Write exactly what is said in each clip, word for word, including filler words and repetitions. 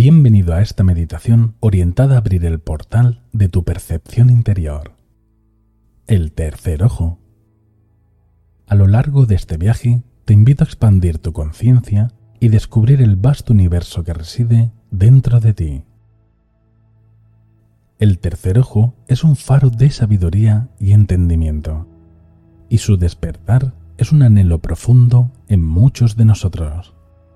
Bienvenido a esta meditación orientada a abrir el portal de tu percepción interior, el tercer ojo. A lo largo de este viaje te invito a expandir tu conciencia y descubrir el vasto universo que reside dentro de ti. El tercer ojo es un faro de sabiduría y entendimiento, y su despertar es un anhelo profundo en muchos de nosotros.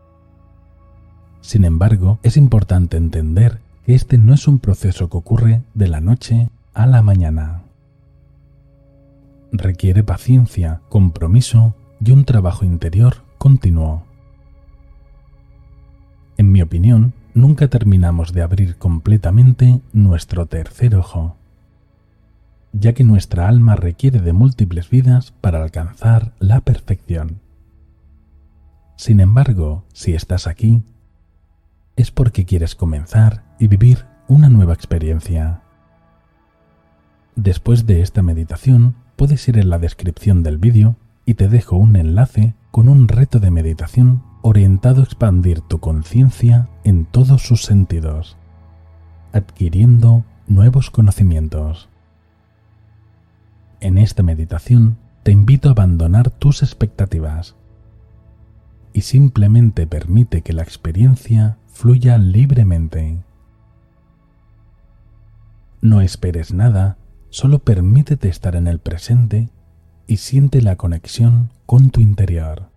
Sin embargo, es importante entender que este no es un proceso que ocurre de la noche a la mañana. Requiere paciencia, compromiso y un trabajo interior continuo. En mi opinión, nunca terminamos de abrir completamente nuestro tercer ojo, ya que nuestra alma requiere de múltiples vidas para alcanzar la perfección. Sin embargo, si estás aquí, es porque quieres comenzar y vivir una nueva experiencia. Después de esta meditación, puedes ir en la descripción del vídeo y te dejo un enlace con un reto de meditación orientado a expandir tu conciencia en todos sus sentidos, adquiriendo nuevos conocimientos. En esta meditación te invito a abandonar tus expectativas y simplemente permite que la experiencia fluya libremente. No esperes nada, solo permítete estar en el presente y siente la conexión con tu interior.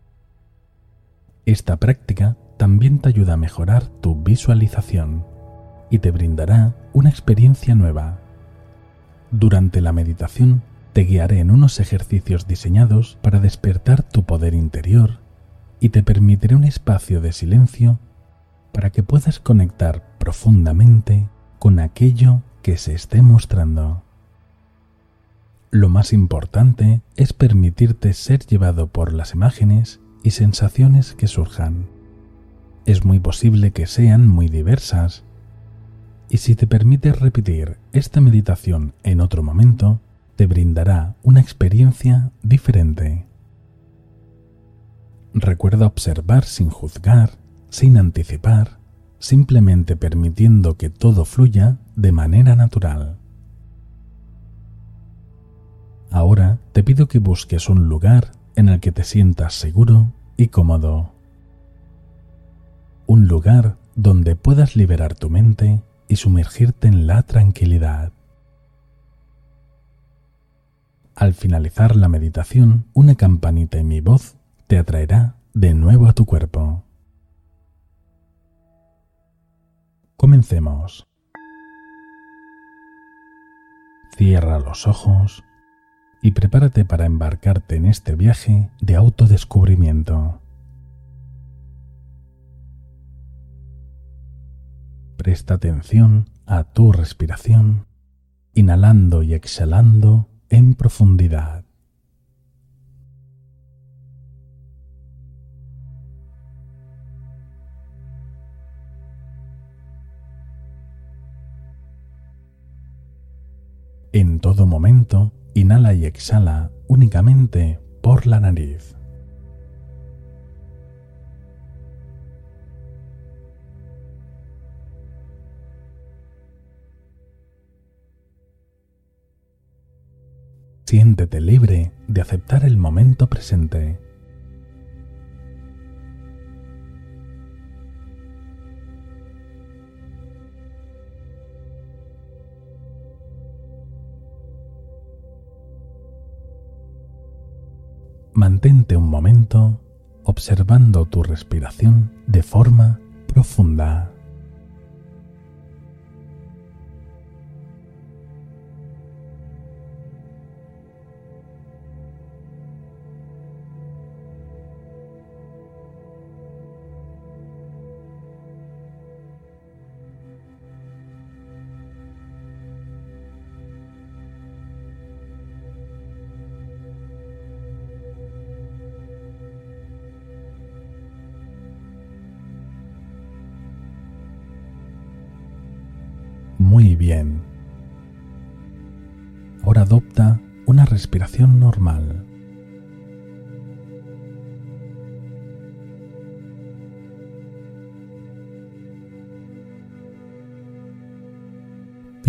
Esta práctica también te ayuda a mejorar tu visualización y te brindará una experiencia nueva. Durante la meditación te guiaré en unos ejercicios diseñados para despertar tu poder interior y te permitiré un espacio de silencio para que puedas conectar profundamente con aquello que se esté mostrando. Lo más importante es permitirte ser llevado por las imágenes y sensaciones que surjan. Es muy posible que sean muy diversas, y si te permites repetir esta meditación en otro momento, te brindará una experiencia diferente. Recuerda observar sin juzgar, sin anticipar, simplemente permitiendo que todo fluya de manera natural. Ahora te pido que busques un lugar en el que te sientas seguro y cómodo. Un lugar donde puedas liberar tu mente y sumergirte en la tranquilidad. Al finalizar la meditación, una campanita en mi voz te atraerá de nuevo a tu cuerpo. Comencemos. Cierra los ojos y prepárate para embarcarte en este viaje de autodescubrimiento. Presta atención a tu respiración, inhalando y exhalando en profundidad. En todo momento, inhala y exhala únicamente por la nariz. Siéntete libre de aceptar el momento presente. Mantente un momento observando tu respiración de forma profunda. Muy bien. Ahora adopta una respiración normal.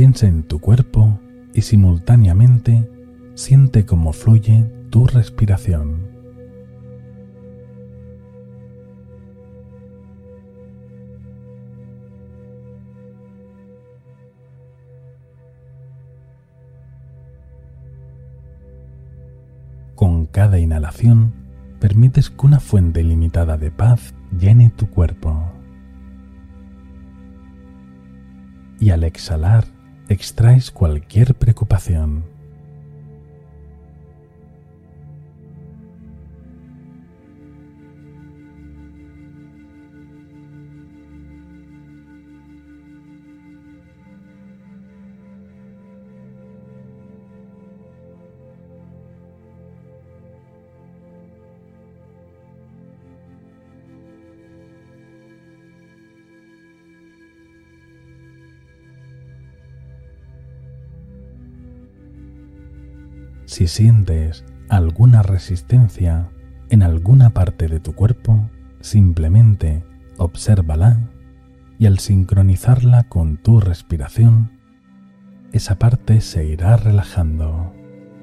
Piensa en tu cuerpo y simultáneamente siente cómo fluye tu respiración. Con cada inhalación, permites que una fuente ilimitada de paz llene tu cuerpo. Y al exhalar, extraes cualquier preocupación. Si sientes alguna resistencia en alguna parte de tu cuerpo, simplemente obsérvala y al sincronizarla con tu respiración, esa parte se irá relajando.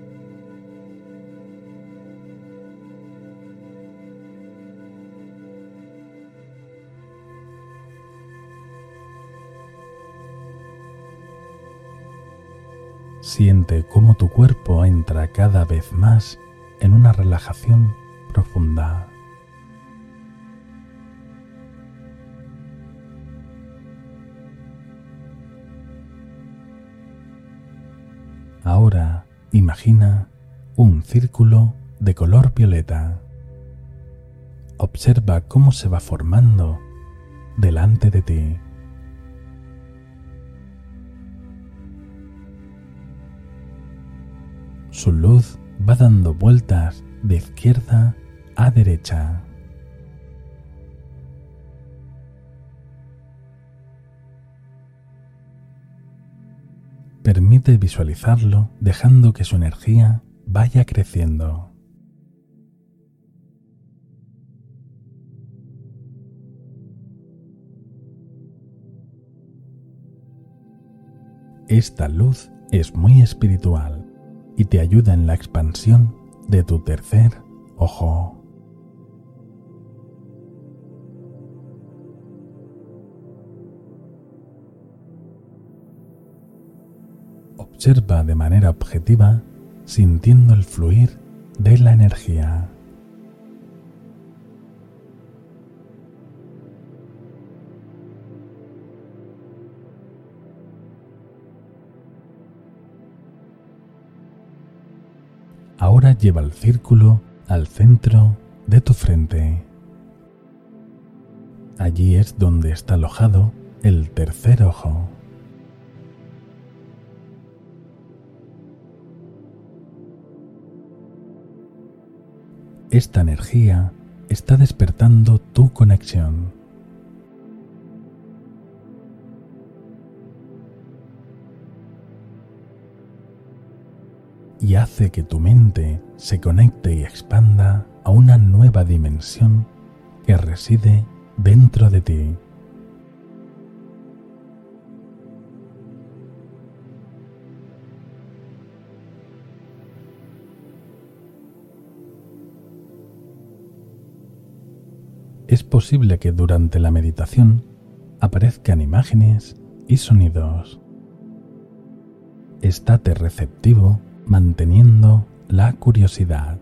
Siente cómo tu cuerpo entra cada vez más en una relajación profunda. Ahora imagina un círculo de color violeta. Observa cómo se va formando delante de ti. Su luz va dando vueltas de izquierda a derecha. Permite visualizarlo dejando que su energía vaya creciendo. Esta luz es muy espiritual y te ayuda en la expansión de tu tercer ojo. Observa de manera objetiva, sintiendo el fluir de la energía. Ahora lleva el círculo al centro de tu frente. Allí es donde está alojado el tercer ojo. Esta energía está despertando tu conexión. Y hace que tu mente se conecte y expanda a una nueva dimensión que reside dentro de ti. Es posible que durante la meditación aparezcan imágenes y sonidos. Estate receptivo manteniendo la curiosidad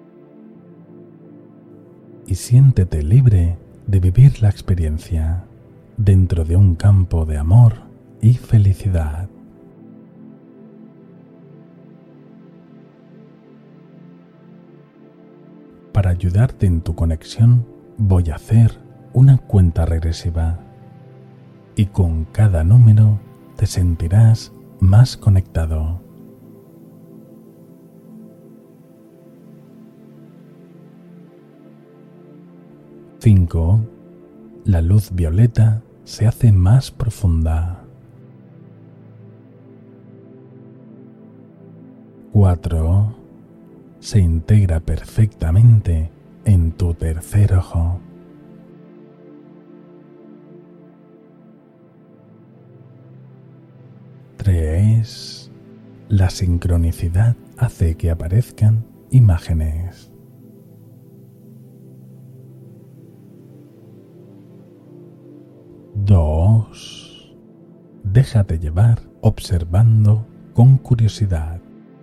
y siéntete libre de vivir la experiencia dentro de un campo de amor y felicidad. Para ayudarte en tu conexión, voy a hacer una cuenta regresiva y con cada número te sentirás más conectado. cinco. La luz violeta se hace más profunda. cuatro. Se integra perfectamente en tu tercer ojo. tres. tres. La sincronicidad hace que aparezcan imágenes. dos. Déjate llevar observando con curiosidad.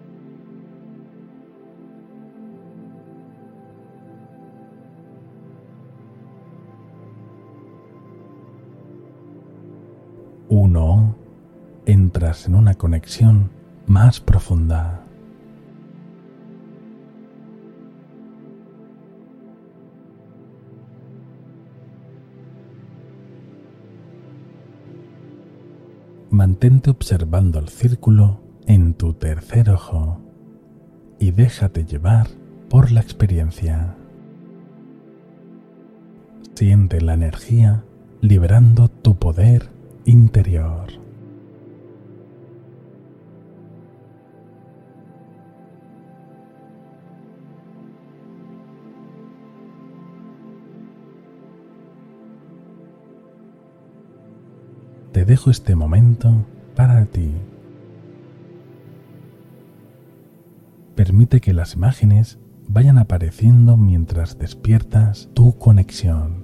uno. Entras en una conexión más profunda. Mantente observando el círculo en tu tercer ojo y déjate llevar por la experiencia. Siente la energía liberando tu poder interior. Te dejo este momento para ti. Permite que las imágenes vayan apareciendo mientras despiertas tu conexión.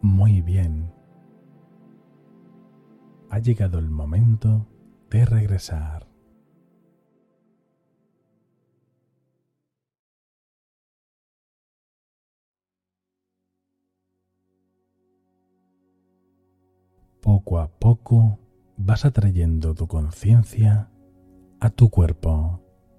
Muy bien. Ha llegado el momento de regresar. Poco a poco vas atrayendo tu conciencia a tu cuerpo.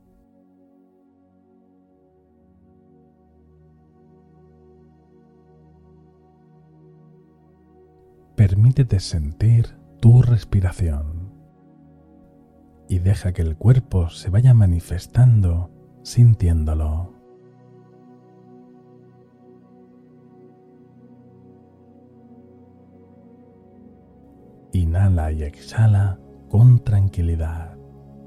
Permítete sentir tu respiración y deja que el cuerpo se vaya manifestando sintiéndolo. Inhala y exhala con tranquilidad.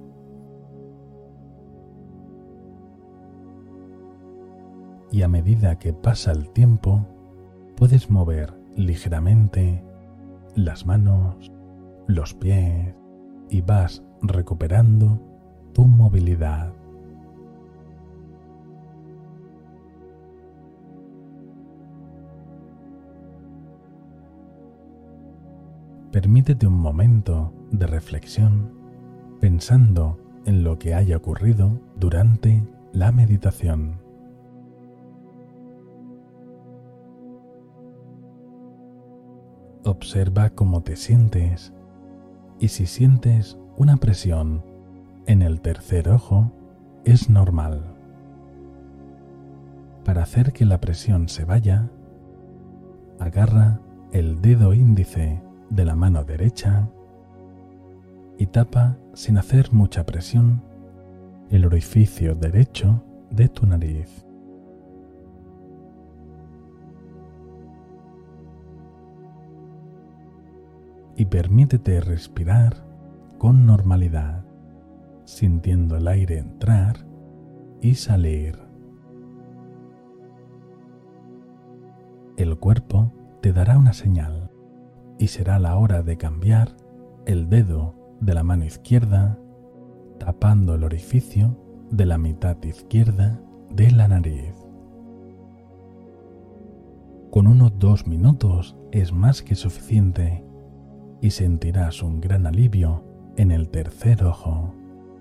Y a medida que pasa el tiempo, puedes mover ligeramente las manos, los pies y vas recuperando tu movilidad. Permítete un momento de reflexión pensando en lo que haya ocurrido durante la meditación. Observa cómo te sientes y si sientes una presión en el tercer ojo, es normal. Para hacer que la presión se vaya, agarra el dedo índice de la mano derecha y tapa sin hacer mucha presión el orificio derecho de tu nariz. Y permítete respirar con normalidad, sintiendo el aire entrar y salir. El cuerpo te dará una señal y será la hora de cambiar el dedo de la mano izquierda, tapando el orificio de la mitad izquierda de la nariz. Con unos dos minutos es más que suficiente y sentirás un gran alivio en el tercer ojo.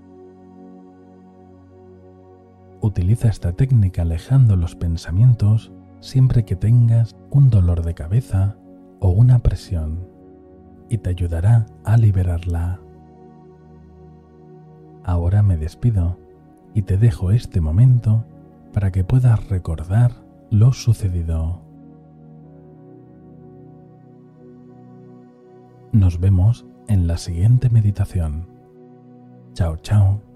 Utiliza esta técnica alejando los pensamientos siempre que tengas un dolor de cabeza o una presión y te ayudará a liberarla. Ahora me despido y te dejo este momento para que puedas recordar lo sucedido. Nos vemos en la siguiente meditación. Chao, chao.